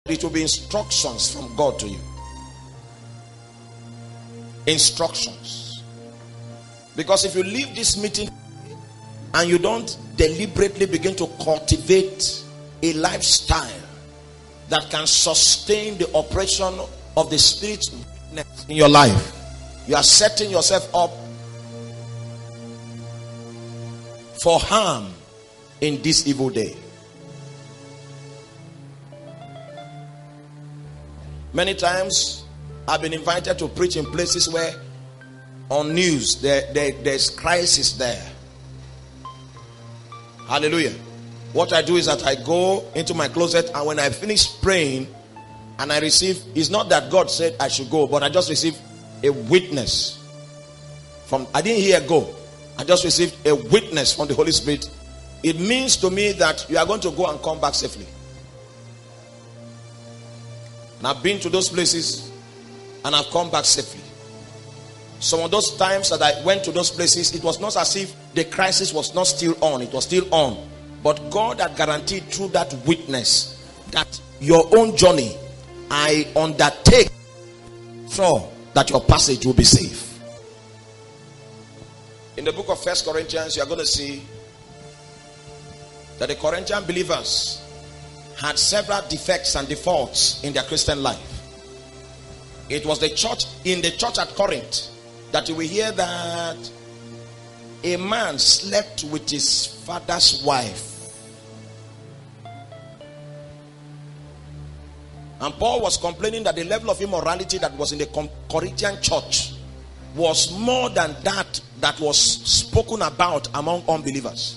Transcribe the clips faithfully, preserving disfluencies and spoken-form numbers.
It will be instructions from God to you. Instructions. Because if you leave this meeting and you don't deliberately begin to cultivate a lifestyle that can sustain the operation of the Spirit in your life, you are setting yourself up for harm in this evil day. Many times I've been invited to preach in places where on news there, there there's crisis there. Hallelujah. What I do is that I go into my closet, and when I finish praying and I receive, it's not that God said I should go, but I just received a witness from, I didn't hear go, I just received a witness from the Holy Spirit. It means to me that you are going to go and come back safely. And I've been to those places and I've come back safely. Some of those times that I went to those places, it was not as if the crisis was not still on. It was still on. But God had guaranteed through that witness that your own journey, I undertake so that your passage will be safe. In the book of First Corinthians, you are going to see that the Corinthian believers had several defects and defaults in their Christian life. It was the church, in the church at Corinth, that you will hear that a man slept with his father's wife. And Paul was complaining that the level of immorality that was in the Corinthian church was more than that that was spoken about among unbelievers.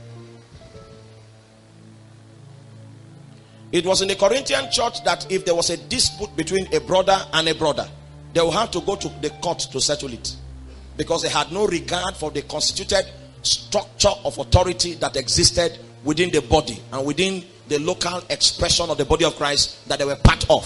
It was in the Corinthian church that if there was a dispute between a brother and a brother, they will have to go to the court to settle it, because they had no regard for the constituted structure of authority that existed within the body and within the local expression of the body of Christ that they were part of.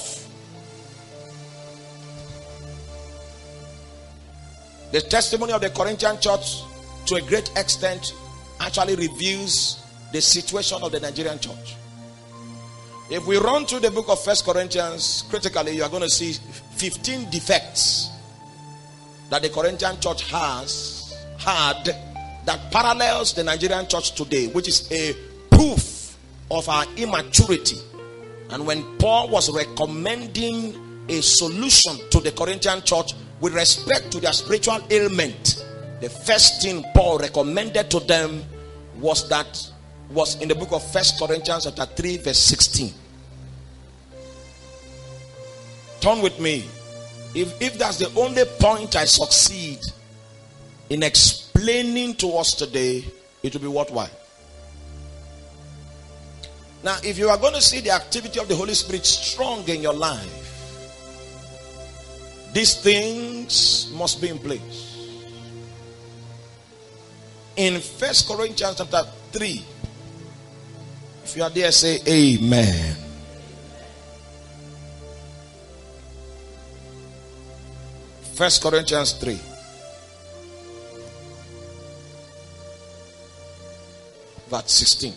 The testimony of the Corinthian church to a great extent actually reveals the situation of the Nigerian church. If we run through the book of First Corinthians critically, you are going to see fifteen defects that the Corinthian church has had that parallels the Nigerian church today, which is a proof of our immaturity. And when Paul was recommending a solution to the Corinthian church with respect to their spiritual ailment, the first thing Paul recommended to them was that was in the book of First Corinthians chapter three verse sixteen. Turn with me. If, if that's the only point I succeed in explaining to us today, it will be worthwhile. Now, if you are going to see the activity of the Holy Spirit strong in your life, these things must be in place. In First Corinthians chapter three, if you are there, say amen. First Corinthians three. Verse sixteen.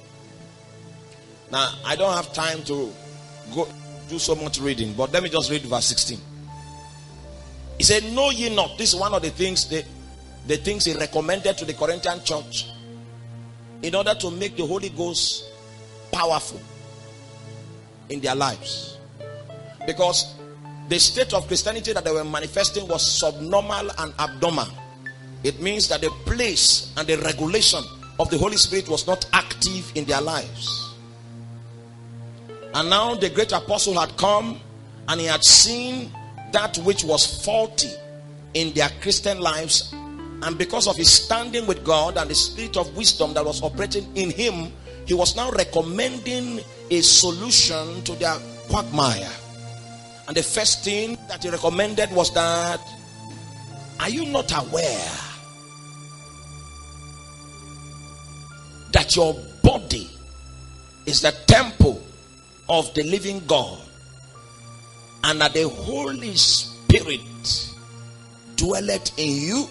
Now, I don't have time to go do so much reading, but let me just read verse sixteen. He said, know ye not, this is one of the things that the things he recommended to the Corinthian church in order to make the Holy Ghost powerful in their lives. Because the state of Christianity that they were manifesting was subnormal and abnormal. It means that the place and the regulation of the Holy Spirit was not active in their lives. And now the great apostle had come and he had seen that which was faulty in their Christian lives, and because of his standing with God and the spirit of wisdom that was operating in him, he was now recommending a solution to their quagmire. And the first thing that he recommended was that, are you not aware that your body is the temple of the living God, and that the Holy Spirit dwelleth in you?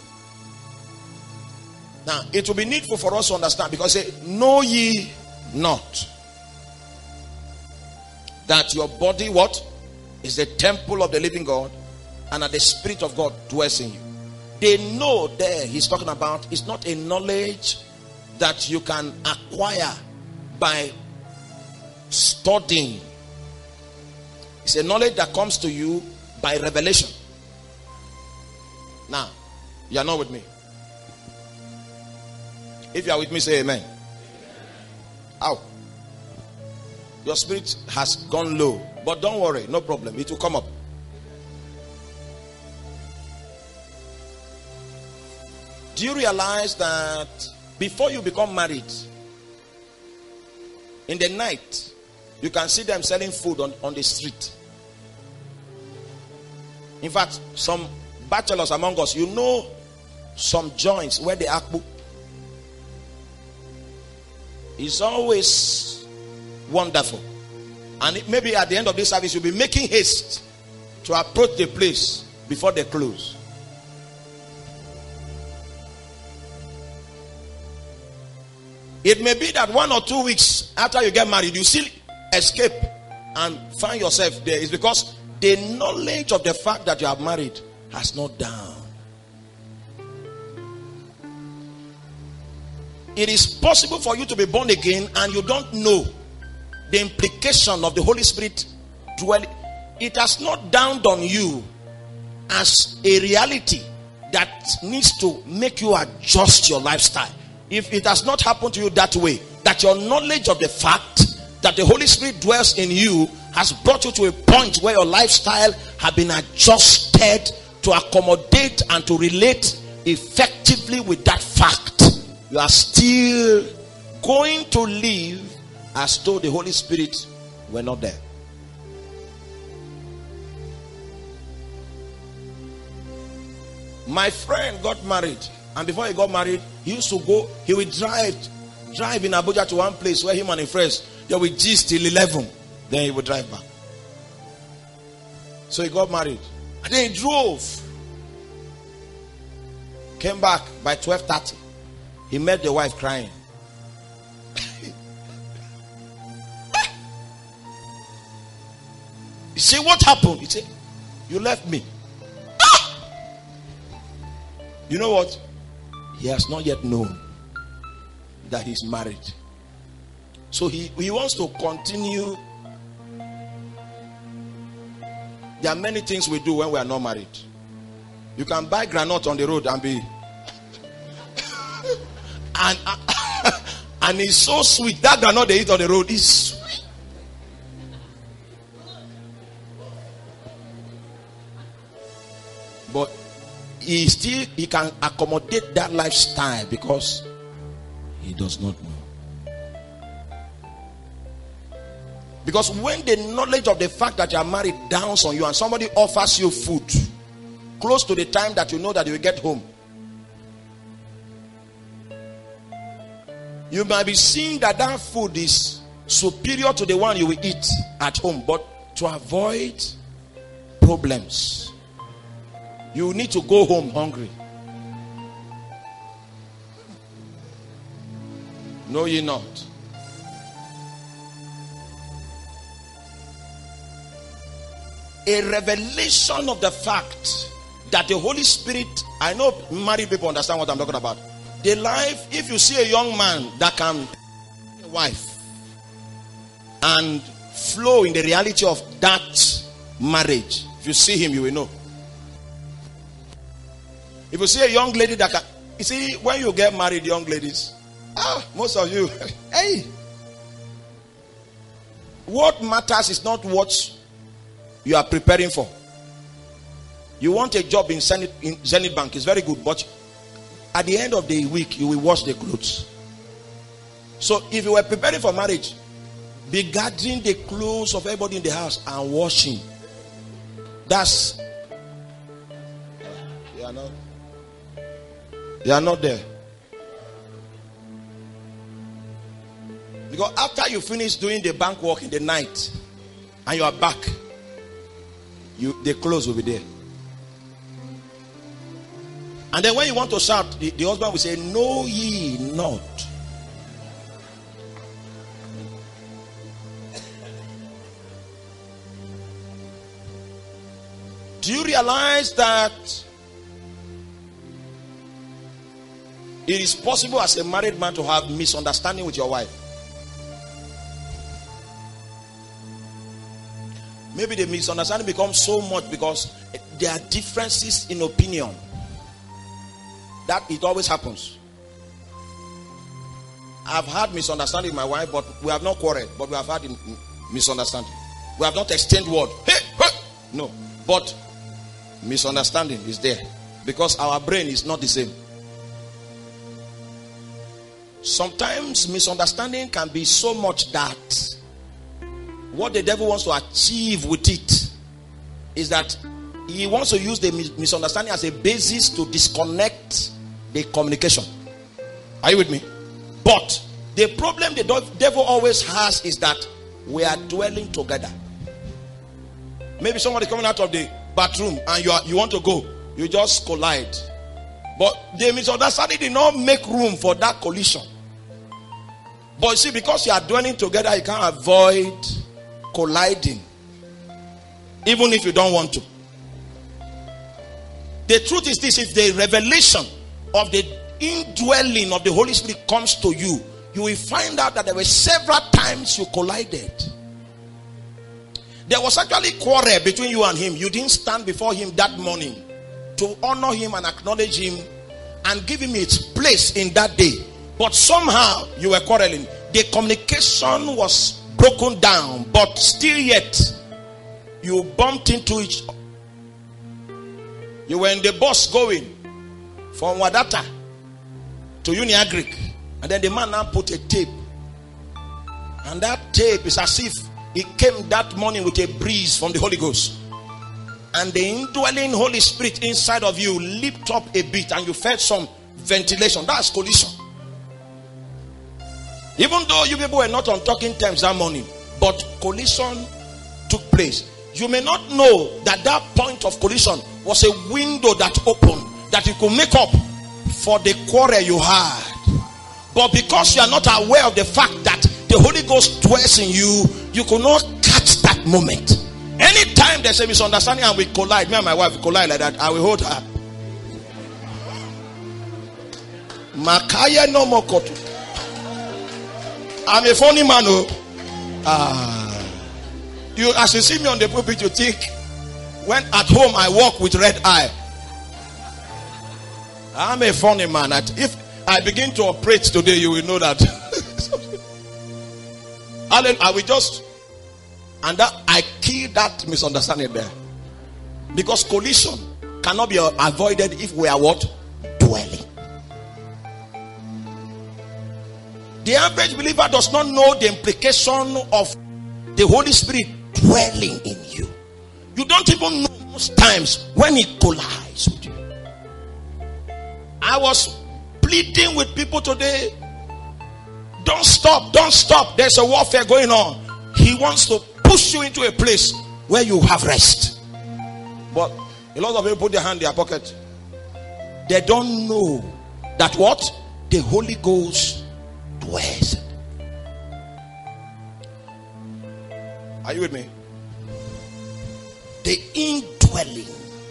Now, it will be needful for us to understand, because say, know ye not that your body what? Is the temple of the living God, and that the Spirit of God dwells in you. They know there he's talking about is not a knowledge that you can acquire by studying. It's a knowledge that comes to you by revelation. Now, you are not with me. If you are with me, say amen. Ow. Your spirit has gone low. But don't worry, no problem. It will come up. Do you realize that before you become married, in the night, you can see them selling food on, on the street? In fact, some bachelors among us, you know some joints where they akpu. It's always wonderful. And it, maybe at the end of this service, you'll be making haste to approach the place before they close. It may be that one or two weeks after you get married, you still escape and find yourself there. It's because the knowledge of the fact that you are married has not down. It is possible for you to be born again and you don't know the implication of the Holy Spirit dwelling. It has not dawned on you as a reality that needs to make you adjust your lifestyle. If it has not happened to you that way, that your knowledge of the fact that the Holy Spirit dwells in you has brought you to a point where your lifestyle has been adjusted to accommodate and to relate effectively with that fact, you are still going to live as though the Holy Spirit were not there. My friend got married, and before he got married, he used to go, he would drive, drive in Abuja to one place where him and his friends, they would gist till eleven. Then he would drive back. So he got married. And then he drove. Came back by twelve thirty. He met the wife crying. He said, what happened? He said, you left me. Ah! You know what? He has not yet known that he's married. So he, he wants to continue. There are many things we do when we are not married. You can buy granite on the road and be and uh, and it's so sweet. That granite they eat on the road is sweet. But he still he can accommodate that lifestyle because he does not know. Because when the knowledge of the fact that you are married downs on you and somebody offers you food close to the time that you know that you will get home, you might be seeing that that food is superior to the one you will eat at home. But to avoid problems, you need to go home hungry. Know ye not? A revelation of the fact that the Holy Spirit, I know married people understand what I'm talking about. The life, if you see a young man that can be a wife and flow in the reality of that marriage, if you see him, you will know. If you see a young lady that can, you see, when you get married, young ladies, ah, most of you, hey, what matters is not what you are preparing for. You want a job in Zenith, in Zenith Bank, it's very good, but at the end of the week, you will wash the clothes. So if you were preparing for marriage, be gathering the clothes of everybody in the house and washing. That's, you are not, you are not there. Because after you finish doing the bank work in the night and you are back, you the clothes will be there. And then when you want to shout, the, the husband will say, know ye not. Do you realize that it is possible as a married man to have misunderstanding with your wife? Maybe the misunderstanding becomes so much because there are differences in opinion. That it always happens. I've had misunderstanding with my wife, but we have not quarreled, but we have had misunderstanding. We have not exchanged word. Hey, hey. No, but misunderstanding is there because our brain is not the same. Sometimes misunderstanding can be so much that what the devil wants to achieve with it is that he wants to use the misunderstanding as a basis to disconnect the communication. Are you with me? But the problem the devil always has is that we are dwelling together. Maybe somebody coming out of the bathroom and you are, you want to go, you just collide. But the misunderstanding did not make room for that collision. But you see, because you are dwelling together, you can't avoid colliding, even if you don't want to. The truth is this: if the revelation of the indwelling of the Holy Spirit comes to you, you will find out that there were several times you collided. There was actually quarrel between you and him. You didn't stand before him that morning to honor him and acknowledge him and give him its place in that day. But somehow you were quarreling. The communication was broken down, but still yet you bumped into each other. You were in the bus going from Wadata to Uniagric, and then the man now put a tape, and that tape is as if it came that morning with a breeze from the Holy Ghost, and the indwelling Holy Spirit inside of you leaped up a bit and you felt some ventilation. That's collision. Even though you people were not on talking terms that morning, but collision took place. You may not know that that point of collision was a window that opened, that you could make up for the quarrel you had. But because you are not aware of the fact that the Holy Ghost dwells in you, you could not catch that moment. Anytime there's a misunderstanding and we collide, me and my wife collide like that, I will hold her. Makaya no more kotu. I'm a funny man. Oh. Ah. You, as you see me on the pulpit, you think when at home I walk with red eye. I'm a funny man. If I begin to operate today, you will know that. I will just, and that I kill that misunderstanding there, because collision cannot be avoided if we are what? Dwelling. The average believer does not know the implication of the Holy Spirit dwelling in you. You don't even know most times when it collides with you. I was pleading with people today. Don't stop, don't stop. There's a warfare going on. He wants to push you into a place where you have rest. But a lot of people put their hand in their pocket. They don't know that what? The Holy Ghost dwells. Are you with me? The indwelling.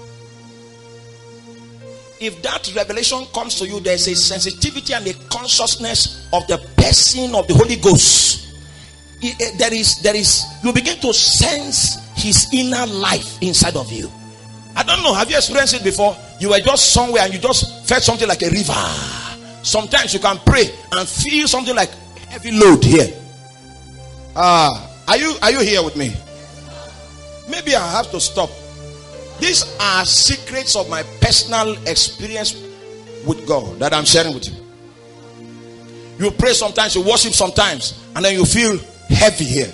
If that revelation comes to you, there's a sensitivity and a consciousness of the person of the Holy Ghost. There is, there is, you begin to sense his inner life inside of you. I don't know, have you experienced it before? You were just somewhere and you just felt something like a river. Sometimes you can pray and feel something like heavy load here. Ah, are you are you here with me? Maybe I have to stop. These are secrets of my personal experience with God that I'm sharing with you. You pray sometimes, you worship sometimes, and then you feel heavy here.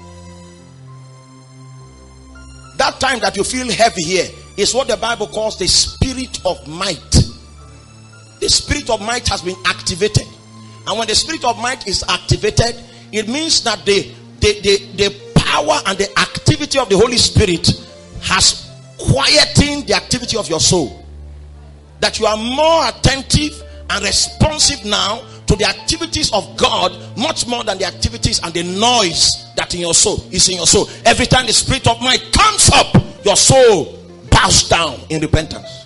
That time that you feel heavy here is what the Bible calls the spirit of might. The spirit of might has been activated. And when the spirit of might is activated, it means that the, the, the, the power and the activity of the Holy Spirit has quietened the activity of your soul. That you are more attentive and responsive now to the activities of God, much more than the activities and the noise that in your soul is in your soul. Every time the spirit of might comes up, your soul bows down in repentance.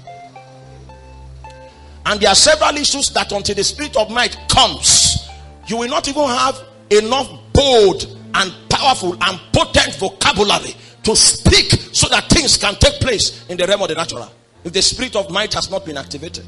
And there are several issues that until the spirit of might comes, you will not even have enough bold and powerful and potent vocabulary to speak so that things can take place in the realm of the natural, if the spirit of might has not been activated.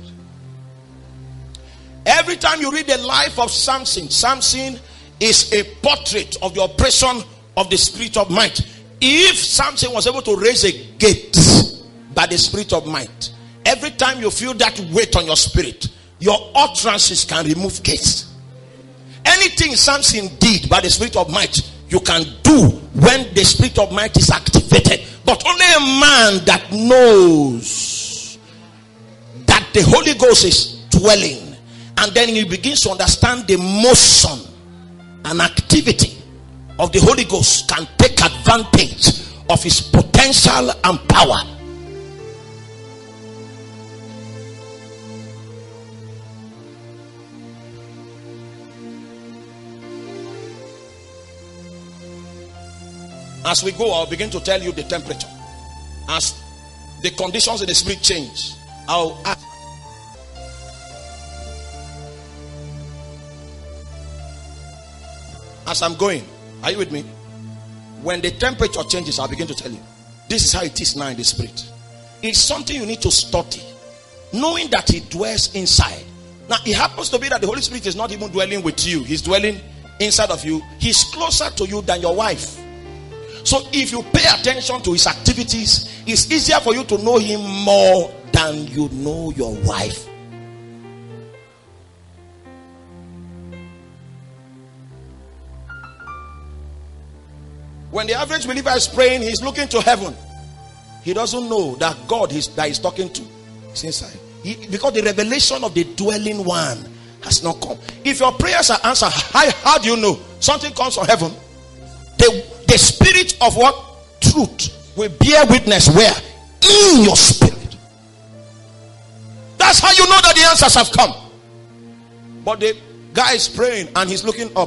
Every time you read the life of Samson, Samson is a portrait of the operation of the spirit of might. If Samson was able to raise a gate by the spirit of might, every time you feel that weight on your spirit, your utterances can remove gates. Anything Samson did by the spirit of might, you can do when the spirit of might is activated. But only a man that knows that the Holy Ghost is dwelling, and then he begins to understand the motion and activity of the Holy Ghost, can take advantage of his potential and power. As we go, I'll begin to tell you the temperature. As the conditions in the spirit change, I'll ask. As I'm going, are you with me? When the temperature changes, I'll begin to tell you. This is how it is now in the spirit. It's something you need to study, knowing that he dwells inside. Now, it happens to be that the Holy Spirit is not even dwelling with you. He's dwelling inside of you. He's closer to you than your wife. So if you pay attention to his activities, it's easier for you to know him more than you know your wife. When the average believer is praying, he's looking to heaven. He doesn't know that God is, that he's talking to is inside. He, because the revelation of the dwelling one has not come. If your prayers are answered, how, how do you know? Something comes from heaven. The, the spirit of what? Truth will bear witness where? In your spirit. That's how you know that the answers have come. But the guy is praying and he's looking up.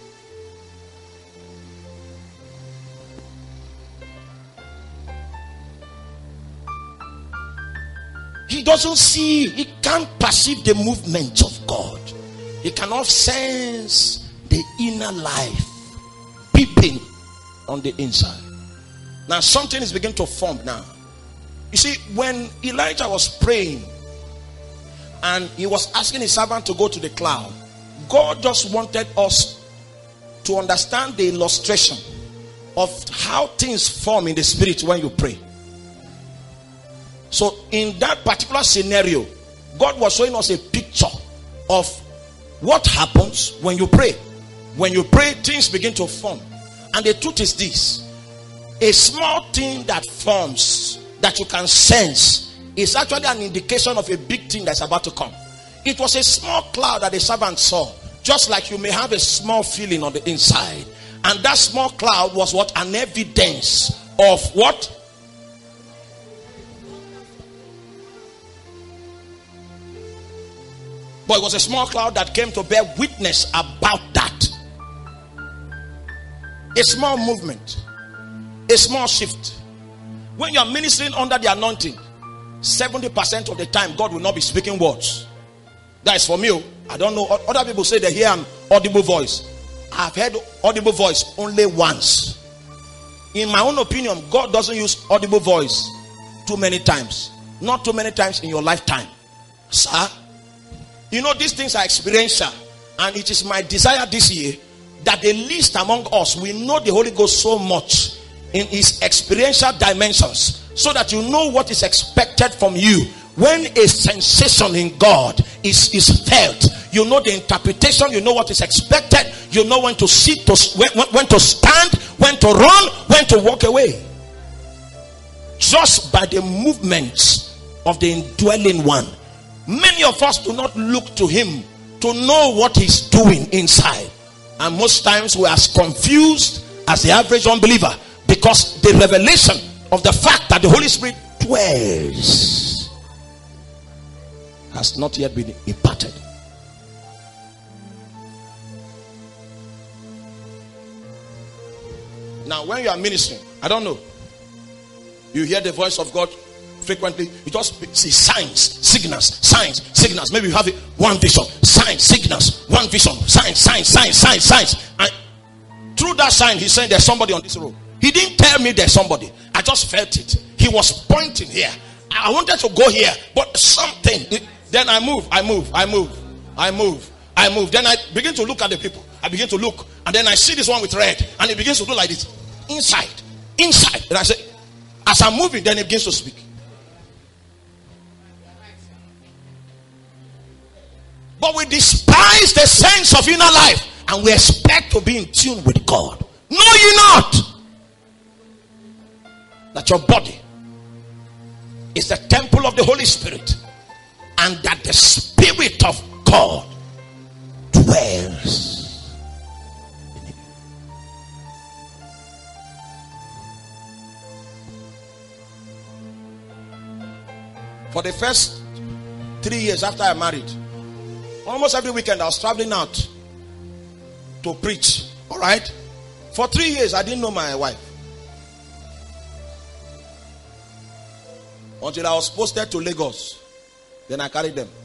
He doesn't see, he can't perceive the movement of God. He cannot sense the inner life peeping on the inside. Now something is beginning to form now. You see, when Elijah was praying and he was asking his servant to go to the cloud, God just wanted us to understand the illustration of how things form in the spirit when you pray. So in that particular scenario, God was showing us a picture of what happens when you pray. When you pray, things begin to form. And the truth is this: a small thing that forms, that you can sense, is actually an indication of a big thing that's about to come. It was a small cloud that the servant saw, just like you may have a small feeling on the inside. And that small cloud was what? An evidence of what? But it was a small cloud that came to bear witness about that. A small movement, a small shift. When you are ministering under the anointing, seventy percent of the time God will not be speaking words. That is for me. I don't know. Other people say they hear an audible voice. I've heard audible voice only once. In my own opinion, God doesn't use audible voice too many times. Not too many times in your lifetime. Sir, you know, these things are experiential, and it is my desire this year that the least among us, we know the Holy Ghost so much in his experiential dimensions, so that you know what is expected from you. When a sensation in God is, is felt, you know the interpretation, you know what is expected, you know when to sit, to, when, when to stand, when to run, when to walk away. Just by the movements of the indwelling one. Many of us do not look to him to know what he's doing inside. And most times we are as confused as the average unbeliever, because the revelation of the fact that the Holy Spirit dwells has not yet been imparted. Now when you are ministering, I don't know, you hear the voice of God frequently, you just see signs, signals, signs, signals. Maybe you have it, one vision, signs, signals, one vision, signs, signs, signs, signs, signs. And through that sign, he's saying there's somebody on this road. He didn't tell me there's somebody. I just felt it. He was pointing here. I wanted to go here, but something. Then I move, I move, I move, I move, I move. Then I begin to look at the people. I begin to look, and then I see this one with red, and he begins to do like this, inside, inside. And I say, as I'm moving, then he begins to speak. But we despise the sense of inner life, and we expect to be in tune with God. Know ye not that your body is the temple of the Holy Spirit, and that the Spirit of God dwells in you? For the first three years after I married, almost every weekend I was traveling out to preach. All right, for three years I didn't know my wife until I was posted to Lagos. Then I carried them.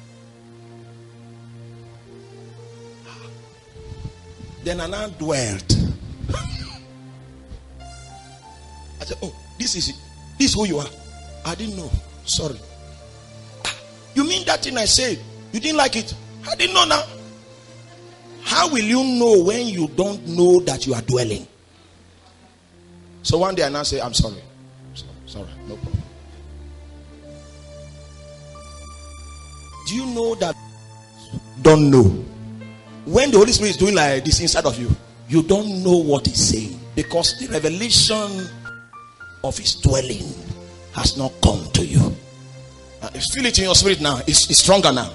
Then I now dwelt. I said, oh, this is it. This is who you are. I didn't know. Sorry. You mean that thing I said? You didn't like it? I didn't know now. How will you know when you don't know that you are dwelling? So one day I now say, I'm sorry. Sorry, sorry, no problem. Do you know that? Don't know. When the Holy Spirit is doing like this inside of you, you don't know what he's saying, because the revelation of his dwelling has not come to you. Uh, feel it in your spirit now. It's, it's stronger now.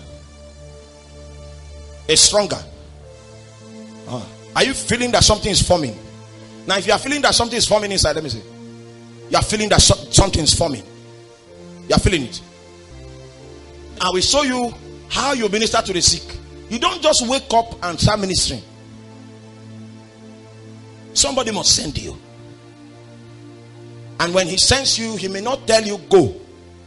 It's stronger. Uh, are you feeling that something is forming? Now, if you are feeling that something is forming inside, let me see. You are feeling that so, something is forming. You are feeling it. I will show you how you minister to the sick. You don't just wake up and start ministering. Somebody must send you. And when he sends you, he may not tell you go.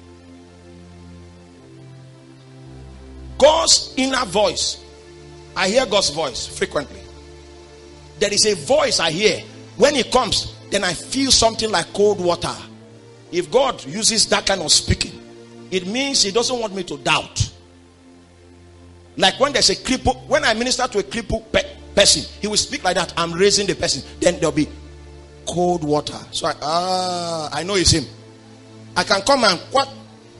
God's inner voice. I hear God's voice frequently. There is a voice I hear. When it comes, then I feel something like cold water. If God uses that kind of speaking, it means he doesn't want me to doubt. Like when there's a cripple, when I minister to a crippled pe- person, he will speak like that. I'm raising the person. Then there'll be cold water. So I, ah, I know it's him. I can come and what?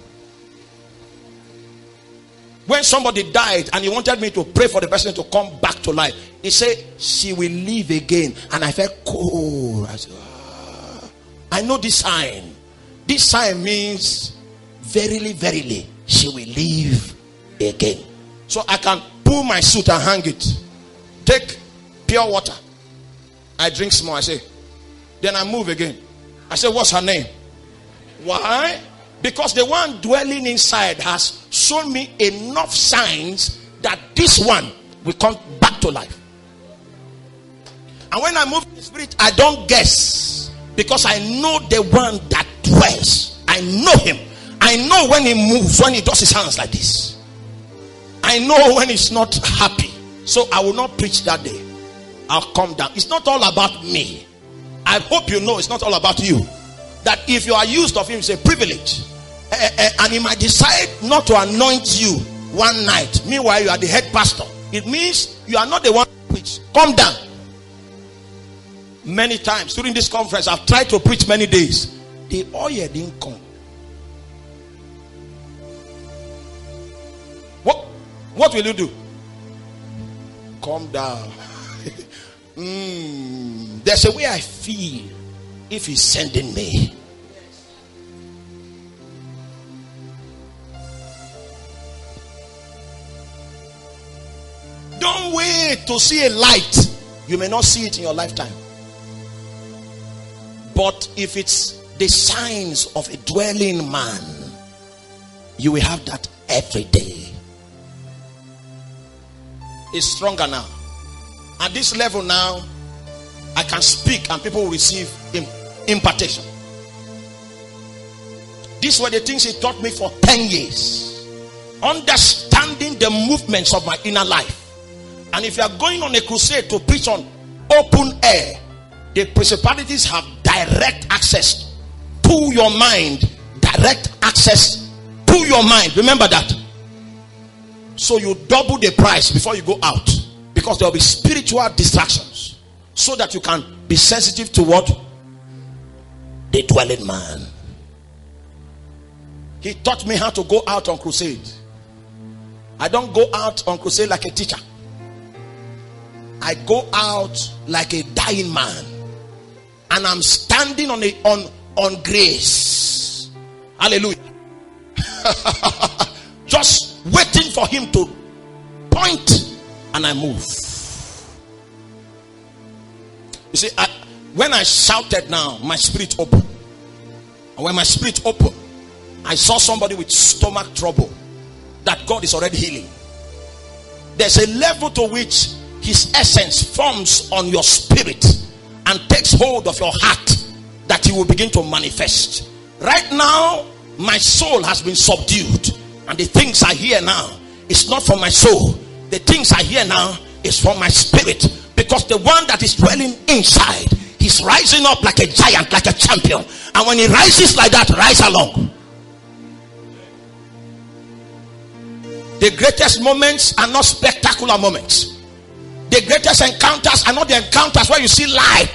When somebody died and he wanted me to pray for the person to come back to life, he said she will live again, and I felt cold. I said, ah, I know this sign. This sign means verily, verily, she will live again. So I can pull my suit and hang it. Take pure water. I drink small. I say, then I move again. I say, what's her name? Why? Because the one dwelling inside has shown me enough signs that this one will come back to life. And when I move in the spirit, I don't guess, because I know the one that dwells. I know him. I know when he moves, when he does his hands like this. I know when he's not happy. So I will not preach that day. I'll come down. It's not all about me. I hope you know it's not all about you. That if you are used of him, it's a privilege. Uh, uh, and he might decide not to anoint you one night. Meanwhile, you are the head pastor. It means you are not the one to preach. Come down. Many times during this conference, I've tried to preach many days. The oil didn't come. What, what will you do? Come down. mm, there's a way I feel if he's sending me. Don't wait to see a light. You may not see it in your lifetime. But if it's the signs of a dwelling man, you will have that every day. It's stronger now. At this level now, I can speak and people will receive impartation. This These were the things he taught me for ten years. Understanding the movements of my inner life. And if you are going on a crusade to preach on open air, the principalities have direct access to your mind. Direct access to your mind. Remember that. So you double the price before you go out. Because there will be spiritual distractions. So that you can be sensitive to what? The dwelling man. He taught me how to go out on crusade. I don't go out on crusade like a teacher. I go out like a dying man. And I'm standing on a, on, on grace. Hallelujah. Just waiting for him to point, and I move. You see, I, when I shouted now, my spirit opened. And when my spirit opened, I saw somebody with stomach trouble that God is already healing. There's a level to which his essence forms on your spirit and takes hold of your heart that he will begin to manifest. Right now, my soul has been subdued, and the things I hear now is not from my soul. The things I hear now is from my spirit, because the one that is dwelling inside, he's rising up like a giant, like a champion. And when he rises like that, rise along. The greatest moments are not spectacular moments. The greatest encounters are not the encounters where you see light.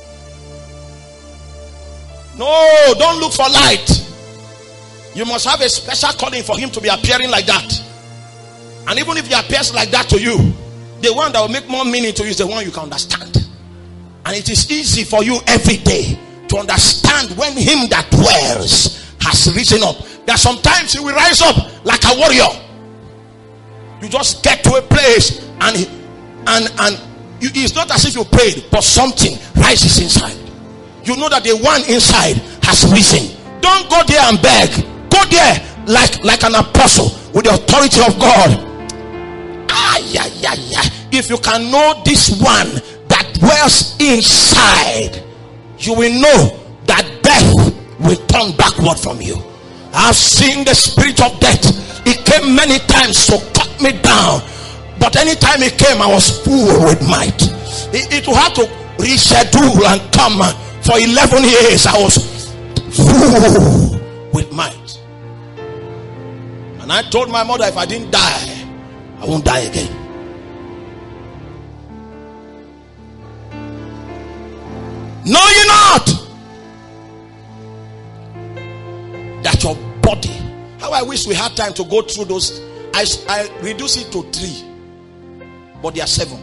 No, don't look for light. You must have a special calling for him to be appearing like that. And even if he appears like that to you, the one that will make more meaning to you is the one you can understand. And it is easy for you every day to understand when him that dwells has risen up. That sometimes he will rise up like a warrior. You just get to a place and and and you, it's not as if you prayed, but something rises inside. You know that the one inside has risen. Don't go there and beg. Go there like like an apostle with the authority of God. Ah, yeah, yeah, yeah. If you can know this one that dwells inside, you will know that death will turn backward from you. I've seen the spirit of death. It came many times to cut me down, but anytime it came, I was full with might. It, it will have to reschedule and come. For eleven years, I was full with might. And I told my mother, if I didn't die, I won't die again. Know ye not that your body, how I wish we had time to go through those. I, I reduce it to three, but there are seven.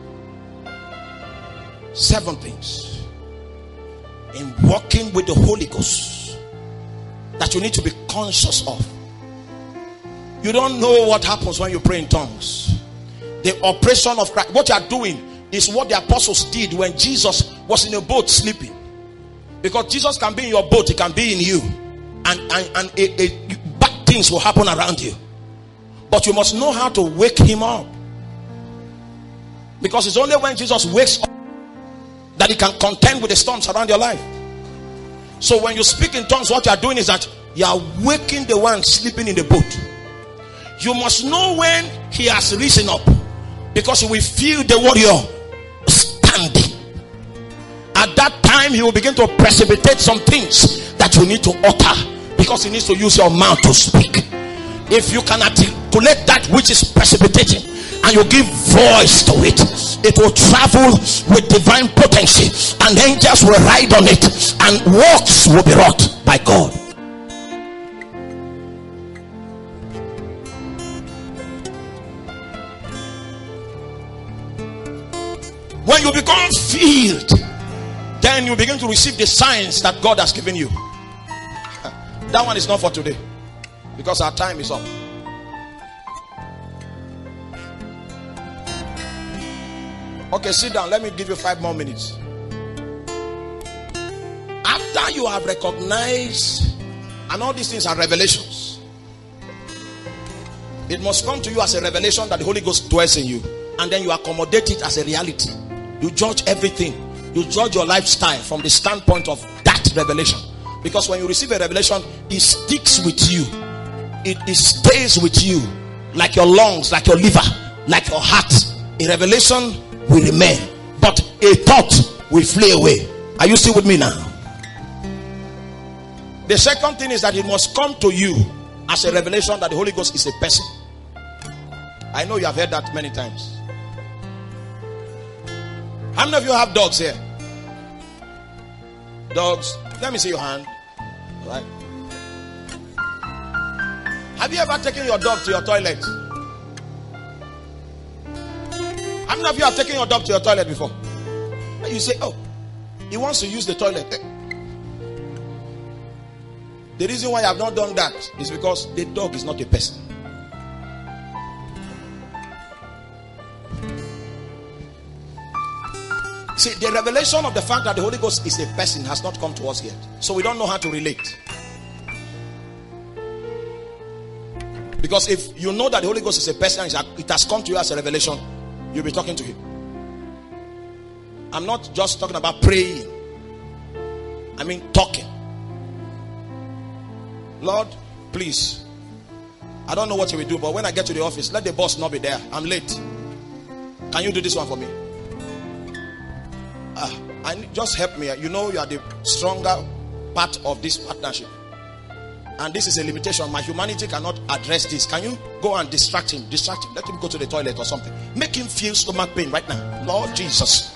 Seven things in walking with the Holy Ghost that you need to be conscious of. You don't know what happens when you pray in tongues. The operation of Christ, what you are doing is what the apostles did when Jesus was in a boat sleeping. Because Jesus can be in your boat, he can be in you, and and, and a, a, bad things will happen around you. But you must know how to wake him up, because it's only when Jesus wakes up that he can contend with the storms around your life. So when you speak in tongues, what you are doing is that you are waking the one sleeping in the boat. You must know when he has risen up, because you will feel the warrior standing. At that time, he will begin to precipitate some things that you need to utter, because he needs to use your mouth to speak. If you can articulate that which is precipitating and you give voice to it, it will travel with divine potency, and angels will ride on it, and works will be wrought by God. When you become filled, then you begin to receive the signs that God has given you. That one is not for today, because our time is up. Okay, sit down. Let me give you five more minutes. After you have recognized, and all these things are revelations, it must come to you as a revelation that the Holy Ghost dwells in you, and then you accommodate it as a reality. You judge everything. You judge your lifestyle from the standpoint of that revelation. Because when you receive a revelation, it sticks with you. It, it stays with you. Like your lungs, like your liver, like your heart. A revelation will remain. But a thought will flee away. Are you still with me now? The second thing is that it must come to you as a revelation that the Holy Ghost is a person. I know you have heard that many times. How many of you have dogs here? Dogs. Let me see your hand. Right. Have you ever taken your dog to your toilet? How many of you have taken your dog to your toilet before? You say, oh, he wants to use the toilet. The reason why I have not done that is because the dog is not a person. See, the revelation of the fact that the Holy Ghost is a person has not come to us yet. So we don't know how to relate. Because if you know that the Holy Ghost is a person, it has come to you as a revelation, you'll be talking to him. I'm not just talking about praying. I mean talking. Lord, please, I don't know what you will do, but when I get to the office, let the boss not be there. I'm late. Can you do this one for me? Uh, I need, just help me. You know you are the stronger part of this partnership. And this is a limitation. My humanity cannot address this. Can you go and distract him? Distract him. Let him go to the toilet or something. Make him feel stomach pain right now. Lord Jesus.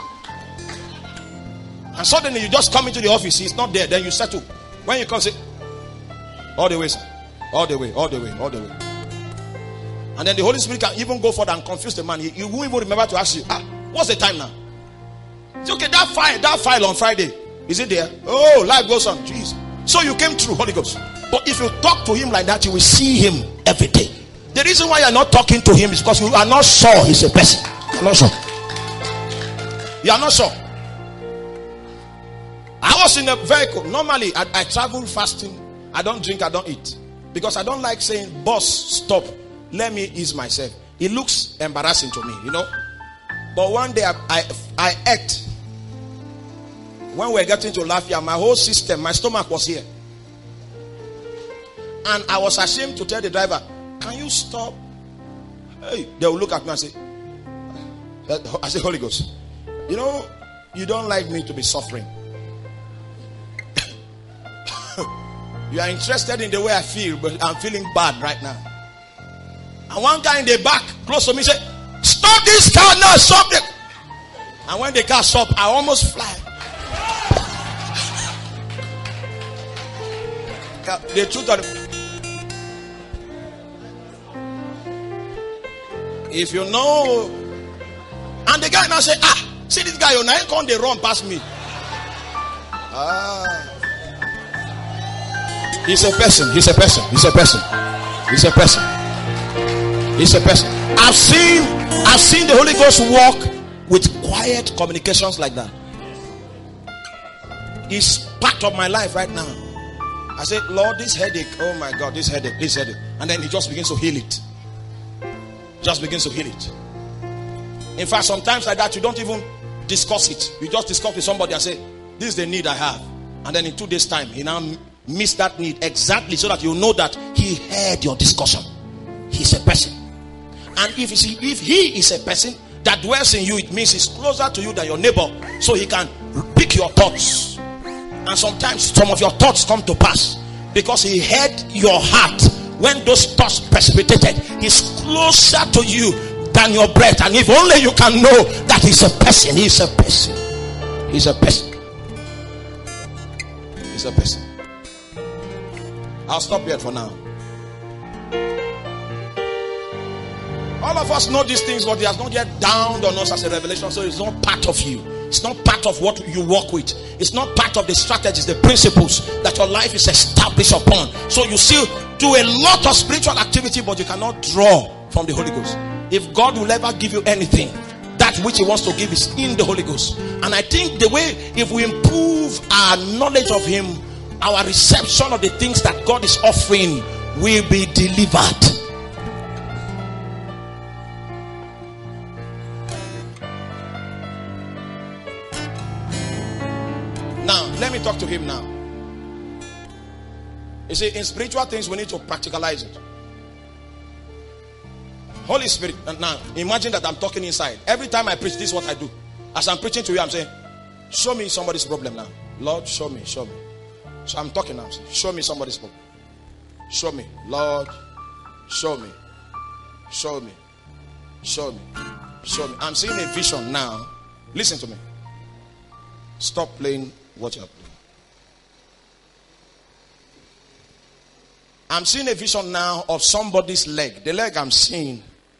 And suddenly you just come into the office. He's not there. Then you settle. When you come, say, all the way, sir. All the way, all the way, all the way. And then the Holy Spirit can even go further and confuse the man. He, he won't even remember to ask you, ah, what's the time now? It's okay, that file, that file on Friday, is it there? Oh, life goes on. Jeez. So you came through, Holy Ghost. But if you talk to him like that, you will see him every day. The reason why you are not talking to him is because you are not sure he's a person. You are not sure. You are not sure. I was in a vehicle. Normally, I, I travel fasting. I don't drink, I don't eat. Because I don't like saying, boss, stop. Let me ease myself. It looks embarrassing to me, you know. But one day, I, I, I ate. When we were getting to Lafia, my whole system, my stomach was here. And I was ashamed to tell the driver, can you stop? Hey, they will look at me and say, I say, Holy Ghost, you know, you don't like me to be suffering. You are interested in the way I feel, but I'm feeling bad right now. And one guy in the back, close to me, said, stop this car now, stop it. And when the car stopped, I almost fly. The truth of the, if you know, and the guy now say, ah, see this guy, you now can't they run past me. Ah, he's a person. He's a person. He's a person. He's a person. He's a person. I've seen, I've seen the Holy Ghost walk with quiet communications like that. It's part of my life right now. I said, Lord, this headache, oh my God, this headache, this headache. And then he just begins to heal it. Just begins to heal it. In fact, sometimes like that, you don't even discuss it. You just discuss with somebody and say, this is the need I have. And then in two days' time, he now missed that need exactly so that you know that he heard your discussion. He's a person. And if, you see, if he is a person that dwells in you, it means he's closer to you than your neighbor. So he can pick your thoughts. And sometimes some of your thoughts come to pass because he heard your heart. When those thoughts precipitated, he's closer to you than your breath. And if only you can know that he's a person. He's a person. He's a person. He's a person. I'll stop here for now. All of us know these things, but it has not yet dawned on us as a revelation. So it's not part of you. It's not part of what you work with. It's not part of the strategies, the principles that your life is established upon. So you still do a lot of spiritual activity, but you cannot draw from the Holy Ghost. If God will ever give you anything, that which he wants to give is in the Holy Ghost. And I think the way, if we improve our knowledge of him, our reception of the things that God is offering will be delivered. Now, let me talk to him now. You see, in spiritual things, we need to practicalize it. Holy Spirit, now imagine that I'm talking inside. Every time I preach, this is what I do. As I'm preaching to you, I'm saying, show me somebody's problem now. Lord, show me, show me. So I'm talking now. I'm saying, show me somebody's problem. Show me. Lord, show me. Show me. Show me. Show me. I'm seeing a vision now. Listen to me. Stop playing what you're playing. I'm seeing a vision now of somebody's leg. The leg I'm seeing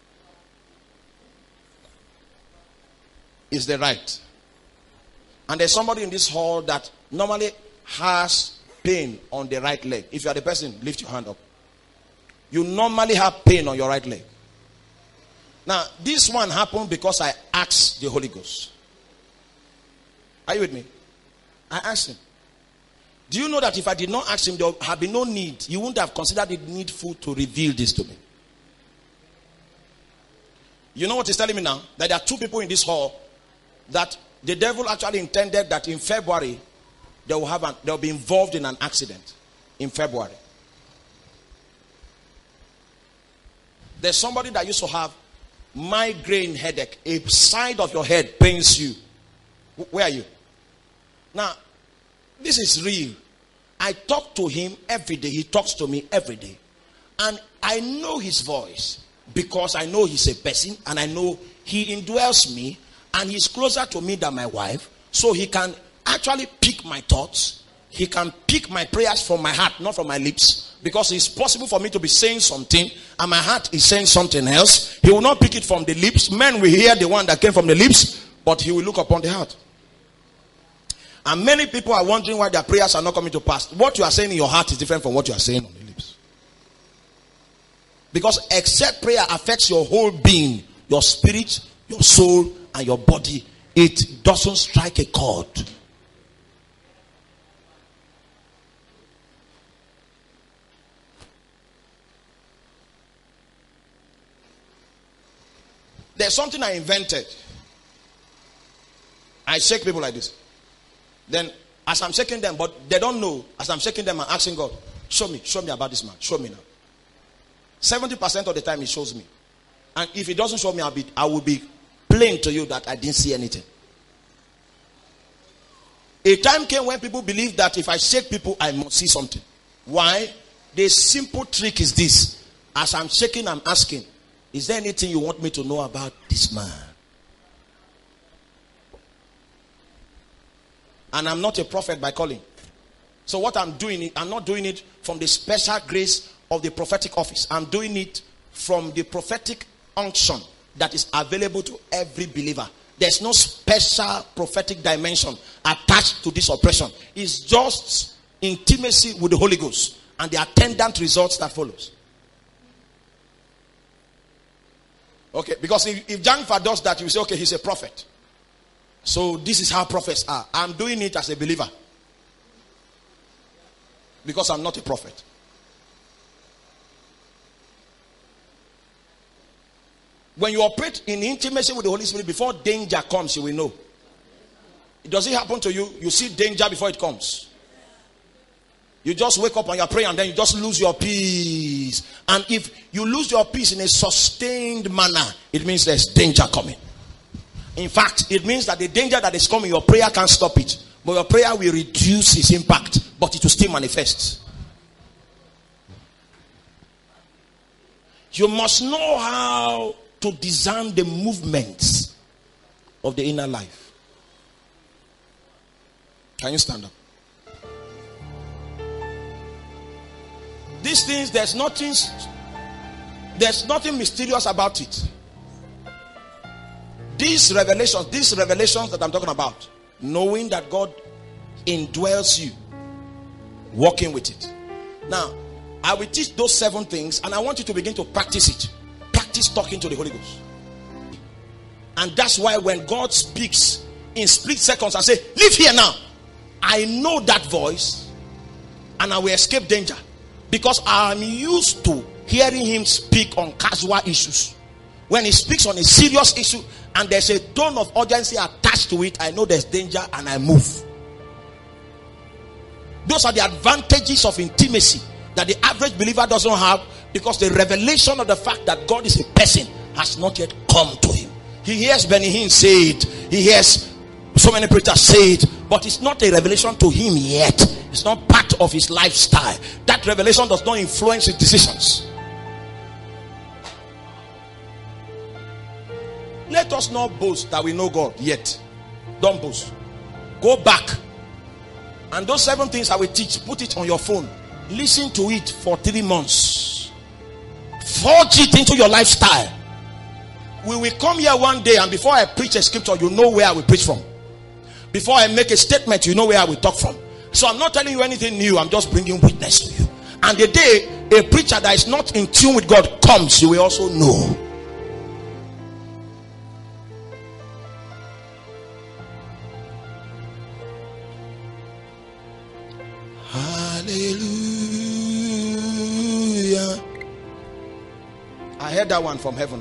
is the right. And there's somebody in this hall that normally has pain on the right leg. If you are the person, lift your hand up. You normally have pain on your right leg. Now, this one happened because I asked the Holy Ghost. Are you with me? I asked him. Do you know that if I did not ask him, there would have been no need. You wouldn't have considered it needful to reveal this to me. You know what he's telling me now? That there are two people in this hall that the devil actually intended that in February they will have an, they will be involved in an accident in February. There's somebody that used to have migraine headache. A side of your head pains you. Where are you? Now, this is real. I talk to him every day. He talks to me every day. And I know his voice because I know he's a person and I know he indwells me and he's closer to me than my wife. So he can actually pick my thoughts. He can pick my prayers from my heart, not from my lips. Because it's possible for me to be saying something and my heart is saying something else. He will not pick it from the lips. Men will hear the one that came from the lips, but he will look upon the heart. And many people are wondering why their prayers are not coming to pass. What you are saying in your heart is different from what you are saying on the lips. Because except prayer affects your whole being, your spirit, your soul, and your body, it doesn't strike a chord. There's something I invented. I shake people like this. Then, as I'm shaking them, but they don't know, as I'm shaking them, I'm asking God, show me, show me about this man, show me now. seventy percent of the time, he shows me. And if he doesn't show me, I'll be, I will be plain to you that I didn't see anything. A time came when people believed that if I shake people, I must see something. Why? The simple trick is this. As I'm shaking, I'm asking, is there anything you want me to know about this man? And I'm not a prophet by calling. So what I'm doing, I'm not doing it from the special grace of the prophetic office. I'm doing it from the prophetic unction that is available to every believer. There's no special prophetic dimension attached to this operation. It's just intimacy with the Holy Ghost and the attendant results that follows. Okay, because if, if Jangfa does that, you say, okay, he's a prophet. So this is how prophets are. I'm doing it as a believer. Because I'm not a prophet. When you operate in intimacy with the Holy Spirit, before danger comes, you will know. Does it happen to you? You see danger before it comes. You just wake up and you're praying and then you just lose your peace. And if you lose your peace in a sustained manner, it means there's danger coming. In fact, it means that the danger that is coming, your prayer can't stop it. But your prayer will reduce its impact, but it will still manifest. You must know how to discern the movements of the inner life. Can you stand up? These things, there's nothing, there's nothing mysterious about it. These revelations, these revelations that I'm talking about, knowing that God indwells you, walking with it. Now, I will teach those seven things and I want you to begin to practice it. Practice talking to the Holy Ghost. And that's why when God speaks in split seconds and say, live here now, I know that voice and I will escape danger. Because I'm used to hearing him speak on casual issues. When he speaks on a serious issue and there's a tone of urgency attached to it, I know there's danger and I move. Those are the advantages of intimacy. that the average believer doesn't have, because the revelation of the fact that God is a person has not yet come to him. He hears Benny Hinn say it, he hears so many preachers say it, but it's not a revelation to him yet. It's not part of his lifestyle. That revelation does not influence his decisions. Let us not boast that we know God yet. Don't boast. Go back, and those seven things I will teach, put it on your phone. Listen to it for three months. Forge it into your lifestyle. We will come here one day, and before I preach a scripture, you know where I will preach from. Before I make a statement, you know where I will talk from. So I'm not telling you anything new. I'm just bringing witness to you. And the day a preacher that is not in tune with God comes, you will also know. Hallelujah. I heard that one from heaven.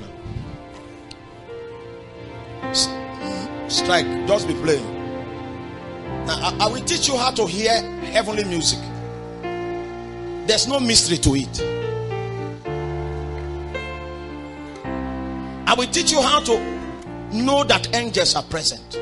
Strike, just be playing. Now, I, I will teach you how to hear heavenly music. There's no mystery to it. I will teach you how to know that angels are present.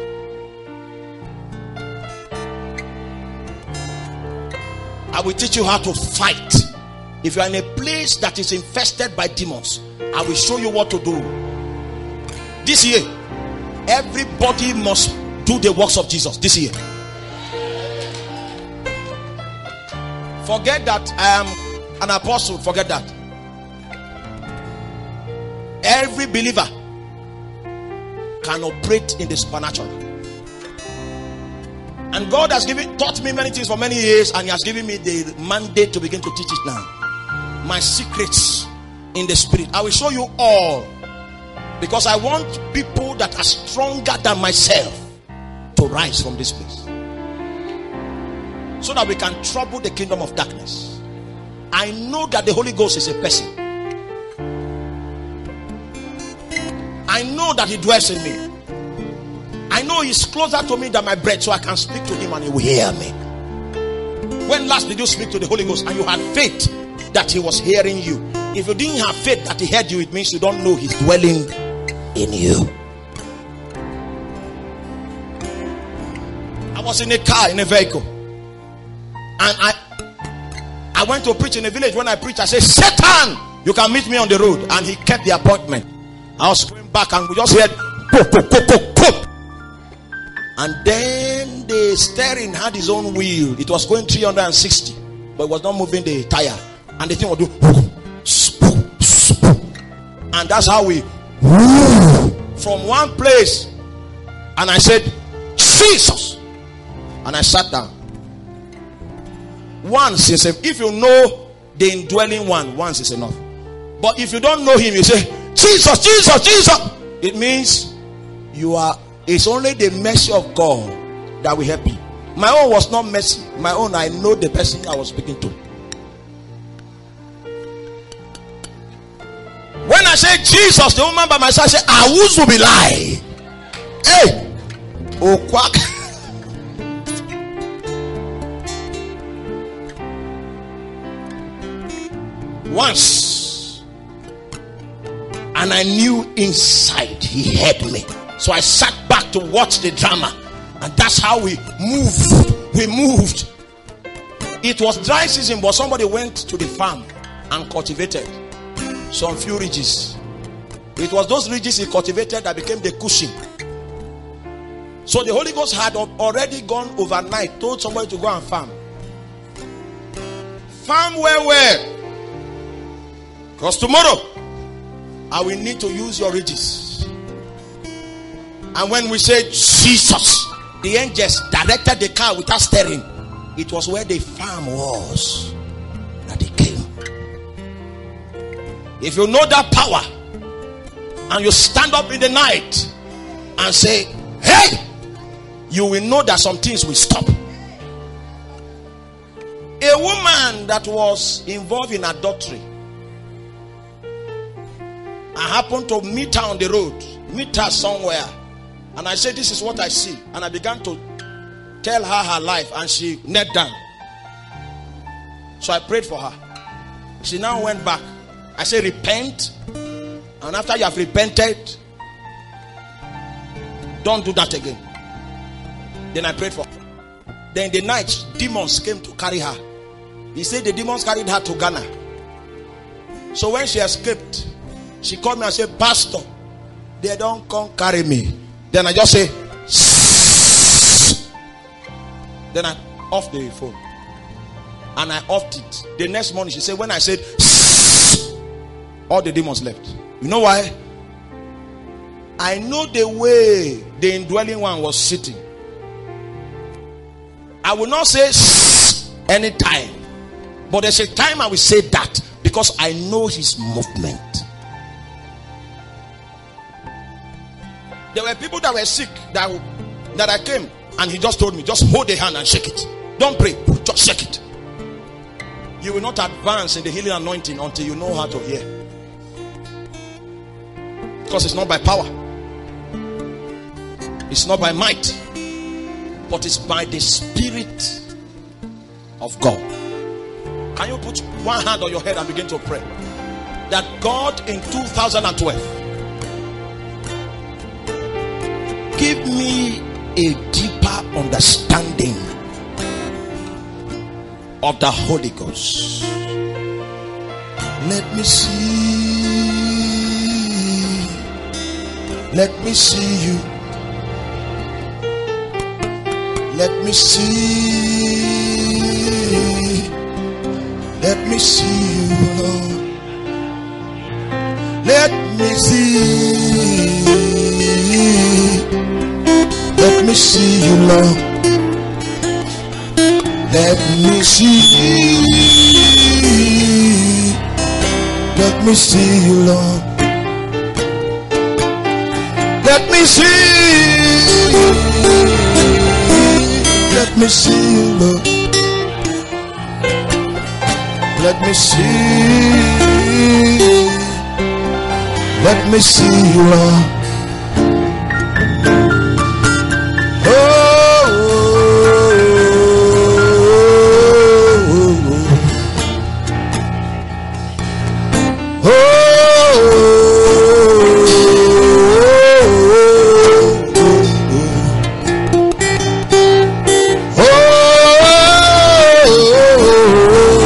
I will teach you how to fight. If you are in a place that is infested by demons, I will show you what to do. This year, everybody must do the works of Jesus. This year. Forget that I am an apostle. Forget that. Every believer can operate in the supernatural. And God has given, taught me many things for many years, and He has given me the mandate to begin to teach it now. My secrets in the spirit, I will show you all, because I want people that are stronger than myself to rise from this place, so that we can trouble the kingdom of darkness. I know that the Holy Ghost is a person. I know that He dwells in me. I know He's closer to me than my breath, so I can speak to Him and He will hear me. When last did you speak to the Holy Ghost and you had faith that He was hearing you? If you didn't have faith that He heard you, it means you don't know He's dwelling in you. I was in a car, in a vehicle, and I I went to preach in a village. When I preached, I said, Satan, you can meet me on the road. And he kept the appointment. I was going back and we just heard pop, pop, pop, pop, pop. And then the steering had its own wheel. It was going three hundred sixty, but it was not moving the tire. And the thing would do, and that's how we from one place. And I said, Jesus. And I sat down. Once is enough. If you know the indwelling one, once is enough. But if you don't know Him, you say, Jesus, Jesus, Jesus. It means you are, it's only the mercy of God that will help you. My own was not mercy. My own, I know the person I was speaking to. When I say Jesus, the woman by my side said, I will be lie. Hey, oh quack. Once, and I knew inside He heard me. So I sat back to watch the drama, and that's how we moved. We moved. It was dry season, but somebody went to the farm and cultivated some few ridges. It was those ridges he cultivated that became the cushion. So the Holy Ghost had already gone overnight, told somebody to go and farm. Farm where where? Because tomorrow I will need to use your ridges. And when we said Jesus, the angels directed the car without steering. It was where the farm was that they came. If you know that power, and you stand up in the night and say, hey, you will know that some things will stop. A woman that was involved in adultery, I happened to meet her on the road, meet her somewhere, and I said, this is what I see. And I began to tell her her life, and she knelt down. So I prayed for her. She now went back. I said, repent. And after you have repented, don't do that again. Then I prayed for her. Then in the night, demons came to carry her. He said the demons carried her to Ghana. So when she escaped, she called me and said, Pastor, they don't come carry me. Then I just say, Sss. Then I off the phone. And I offed it. The next morning she said, when I said, Sss, all the demons left. You know why? I know the way the indwelling one was sitting. I will not say Sss anytime. But there's a time I will say that because I know his movement. There were people that were sick that, that I came and he just told me, just hold the hand and shake it. Don't pray, just shake it. You will not advance in the healing anointing until you know how to hear. Because it's not by power, it's not by might, but it's by the Spirit of God. Can you put one hand on your head and begin to pray that God in two thousand twelve give me a deeper understanding of the Holy Ghost. Let me see, let me see you, let me see, let me see you, Lord. Let me see, let me see you, Lord. Let me see, let me see you, Lord. Let me see, let me see you, Lord. Let me see, let me see you, Lord.